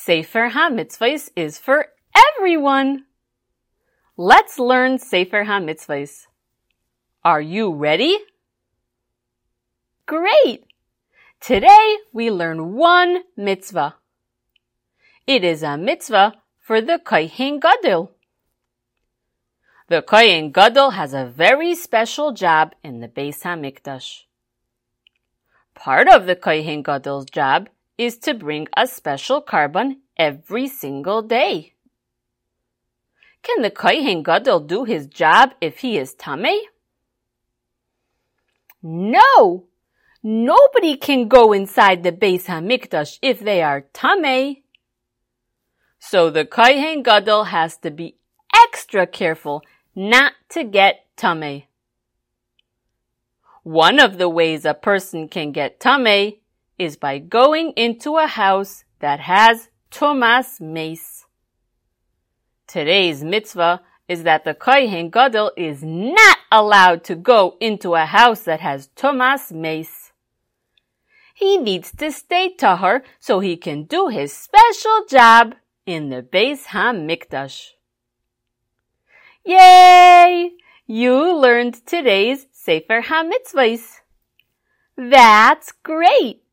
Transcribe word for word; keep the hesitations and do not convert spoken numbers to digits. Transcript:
Sefer HaMitzvahs is for everyone. Let's learn Sefer HaMitzvahs. Are you ready? Great! Today we learn one mitzvah. It is a mitzvah for the Kohen Gadol. The Kohen Gadol has a very special job in the Beis HaMikdash. Part of the Kohen Gadol's job is to bring a special carbon every single day. Can the Kohen Gadol do his job if he is tamei? No! Nobody can go inside the Beis HaMikdash if they are tamei. So the Kohen Gadol has to be extra careful not to get tamei. One of the ways a person can get tamei is by going into a house that has tumas meis. Today's mitzvah is that the Kohen Gadol is not allowed to go into a house that has tumas meis. He needs to stay tahor so he can do his special job in the Beis HaMikdash. Yay! You learned today's Sefer HaMitzvahs. That's great!